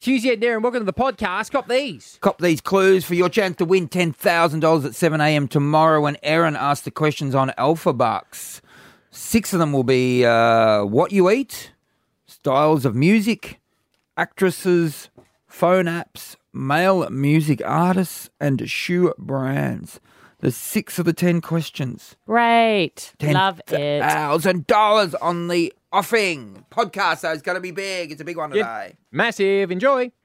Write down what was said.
Tuesday, Darren, welcome to the podcast. Cop these. Cop these clues for your chance to win $10,000 at 7 a.m. tomorrow when Aaron asks the questions on Alpha Bucks. 6 of them will be what you eat, styles of music, actresses, phone apps, male music artists, and shoe brands. There's 6 of the 10 questions. Great. Love it. $10,000 on the offing. Podcast, though, is going to be big. It's a big one today. Massive. Enjoy.